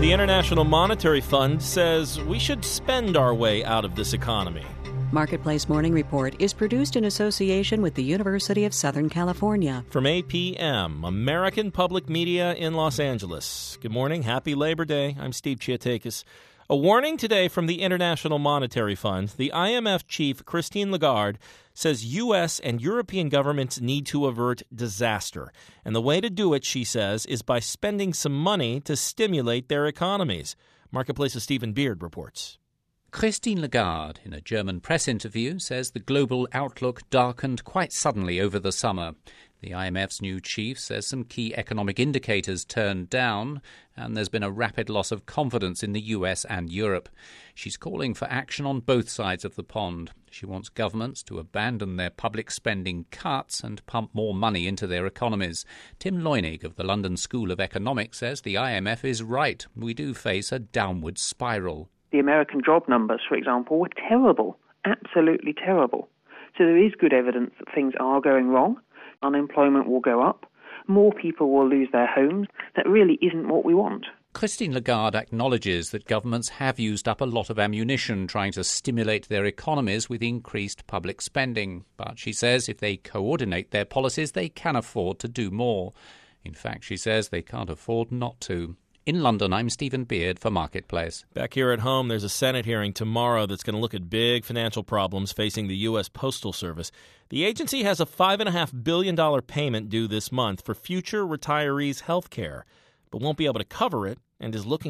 The International Monetary Fund says we should spend our way out of this economy. Marketplace Morning Report is produced in association with the University of Southern California. From APM, American Public Media in Los Angeles. Good morning. Happy Labor Day. I'm Steve Chiatakis. A warning today from the International Monetary Fund. The IMF chief, Christine Lagarde, says U.S. and European governments need to avert disaster. And the way to do it, she says, is by spending some money to stimulate their economies. Marketplace's Stephen Beard reports. Christine Lagarde, in a German press interview, says the global outlook darkened quite suddenly over the summer. The IMF's new chief says some key economic indicators turned down, and there's been a rapid loss of confidence in the US and Europe. She's calling for action on both sides of the pond. She wants governments to abandon their public spending cuts and pump more money into their economies. Tim Leunig of the London School of Economics says the IMF is right. We do face a downward spiral. The American job numbers, for example, were terrible, absolutely terrible. So there is good evidence that things are going wrong. Unemployment will go up. More people will lose their homes. That really isn't what we want. Christine Lagarde acknowledges that governments have used up a lot of ammunition trying to stimulate their economies with increased public spending. But she says if they coordinate their policies, they can afford to do more. In fact, she says they can't afford not to. In London, I'm Stephen Beard for Marketplace. Back here at home, there's a Senate hearing tomorrow that's going to look at big financial problems facing the U.S. Postal Service. The agency has a $5.5 billion payment due this month for future retirees' health care, but won't be able to cover it and is looking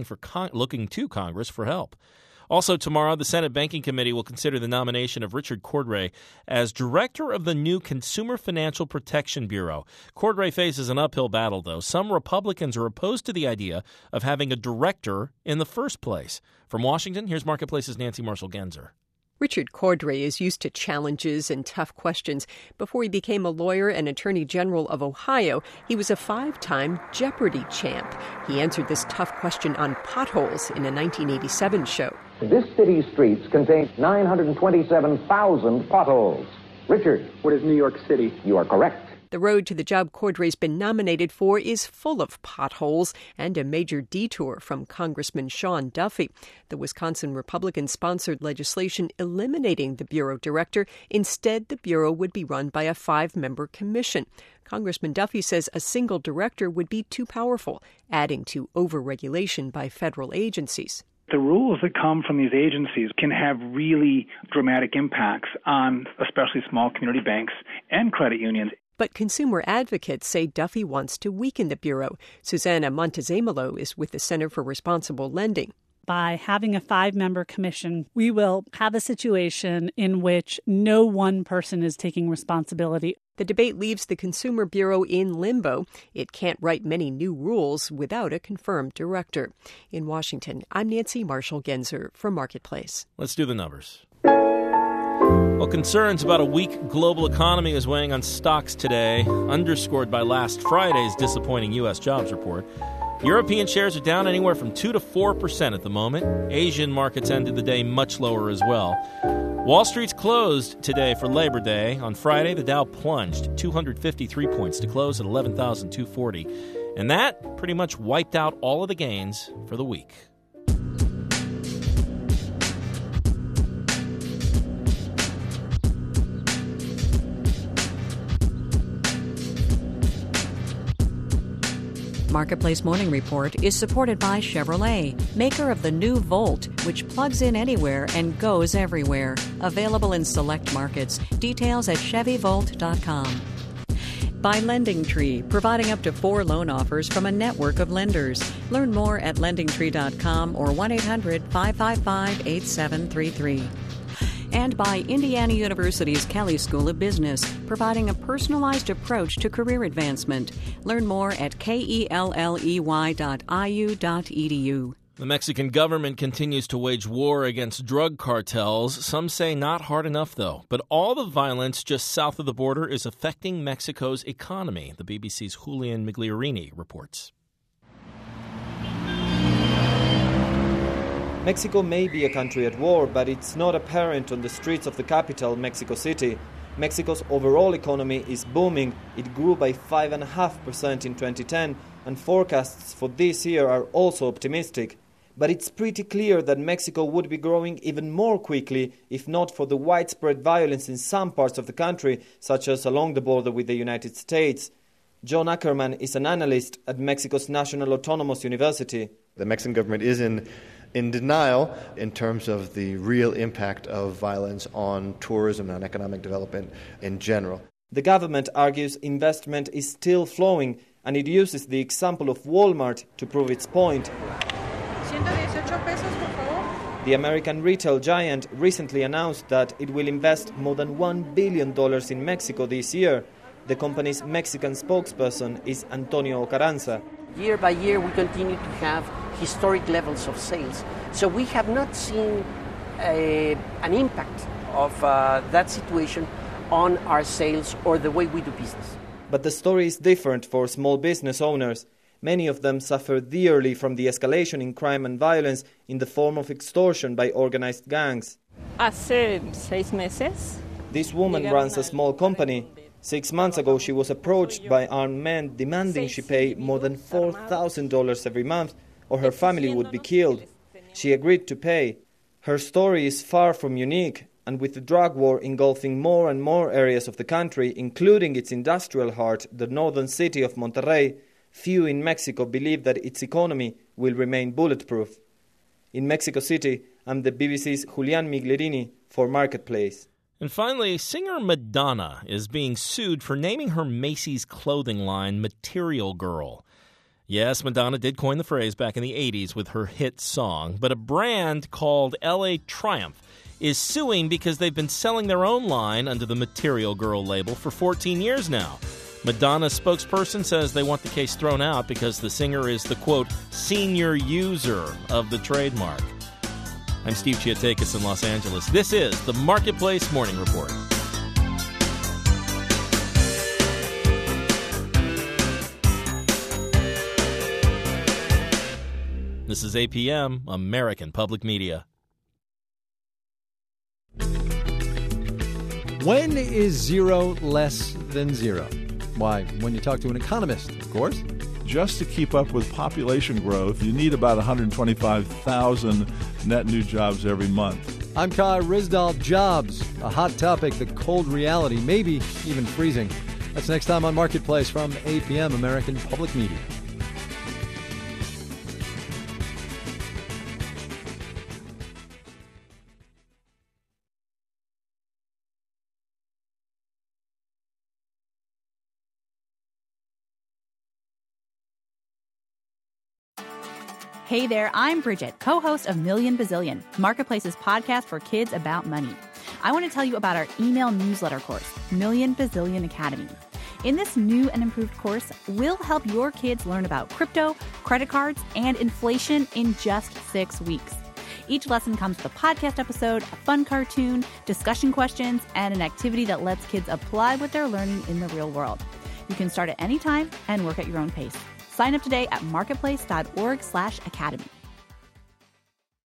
to Congress for help. Also tomorrow, the Senate Banking Committee will consider the nomination of Richard Cordray as director of the new Consumer Financial Protection Bureau. Cordray faces an uphill battle, though. Some Republicans are opposed to the idea of having a director in the first place. From Washington, here's Marketplace's Nancy Marshall-Genzer. Richard Cordray is used to challenges and tough questions. Before he became a lawyer and Attorney General of Ohio, he was a 5-time Jeopardy champ. He answered this tough question on potholes in a 1987 show. This city's streets contain 927,000 potholes. Richard. What is New York City? You are correct. The road to the job Cordray's been nominated for is full of potholes and a major detour from Congressman Sean Duffy. The Wisconsin Republican-sponsored legislation eliminating the bureau director. Instead, the bureau would be run by a 5-member commission. Congressman Duffy says a single director would be too powerful, adding to overregulation by federal agencies. The rules that come from these agencies can have really dramatic impacts on especially small community banks and credit unions. But consumer advocates say Duffy wants to weaken the bureau. Susanna Montezemolo is with the Center for Responsible Lending. By having a 5-member commission, we will have a situation in which no one person is taking responsibility. The debate leaves the Consumer Bureau in limbo. It can't write many new rules without a confirmed director. In Washington, I'm Nancy Marshall-Genzer for Marketplace. Let's do the numbers. Well, concerns about a weak global economy is weighing on stocks today, underscored by last Friday's disappointing U.S. jobs report. European shares are down anywhere from 2 to 4% at the moment. Asian markets ended the day much lower as well. Wall Street's closed today for Labor Day. On Friday, the Dow plunged 253 points to close at 11,240. And that pretty much wiped out all of the gains for the week. Marketplace Morning Report is supported by Chevrolet, maker of the new Volt, which plugs in anywhere and goes everywhere. Available in select markets. Details at ChevyVolt.com. By LendingTree, providing up to 4 loan offers from a network of lenders. Learn more at LendingTree.com or 1-800-555-8733. And by Indiana University's Kelley School of Business, providing a personalized approach to career advancement. Learn more at kelley.iu.edu. The Mexican government continues to wage war against drug cartels. Some say not hard enough, though. But all the violence just south of the border is affecting Mexico's economy, the BBC's Julian Migliorini reports. Mexico may be a country at war, but it's not apparent on the streets of the capital, Mexico City. Mexico's overall economy is booming. It grew by 5.5% in 2010, and forecasts for this year are also optimistic. But it's pretty clear that Mexico would be growing even more quickly if not for the widespread violence in some parts of the country, such as along the border with the United States. John Ackerman is an analyst at Mexico's National Autonomous University. The Mexican government is in denial in terms of the real impact of violence on tourism and economic development in general. The government argues investment is still flowing, and it uses the example of Walmart to prove its point. The American retail giant recently announced that it will invest more than $1 billion in Mexico this year. The company's Mexican spokesperson is Antonio Carranza. Year by year, we continue to have historic levels of sales. So we have not seen an impact of that situation on our sales or the way we do business. But the story is different for small business owners. Many of them suffer dearly from the escalation in crime and violence in the form of extortion by organized gangs. Hace 6 meses. This woman runs a small company. 6 months ago, she was approached by armed men demanding she pay more than $4,000 every month or her family would be killed. She agreed to pay. Her story is far from unique, and with the drug war engulfing more and more areas of the country, including its industrial heart, the northern city of Monterrey, few in Mexico believe that its economy will remain bulletproof. In Mexico City, I'm the BBC's Julian Miglerini for Marketplace. And finally, singer Madonna is being sued for naming her Macy's clothing line Material Girl. Yes, Madonna did coin the phrase back in the 80s with her hit song, but a brand called LA Triumph is suing because they've been selling their own line under the Material Girl label for 14 years now. Madonna's spokesperson says they want the case thrown out because the singer is the, quote, senior user of the trademark. I'm Steve Chiatakis in Los Angeles. This is the Marketplace Morning Report. This is APM, American Public Media. When is zero less than zero? Why, when you talk to an economist, of course. Just to keep up with population growth, you need about 125,000 net new jobs every month. I'm Kai Ryssdal. Jobs, a hot topic, the cold reality, maybe even freezing. That's next time on Marketplace from APM, American Public Media. Hey there, I'm Bridget, co-host of Million Bazillion, Marketplace's podcast for kids about money. I want to tell you about our email newsletter course, Million Bazillion Academy. In this new and improved course, we'll help your kids learn about crypto, credit cards, and inflation in just 6 weeks. Each lesson comes with a podcast episode, a fun cartoon, discussion questions, and an activity that lets kids apply what they're learning in the real world. You can start at any time and work at your own pace. Sign up today at marketplace.org/academy.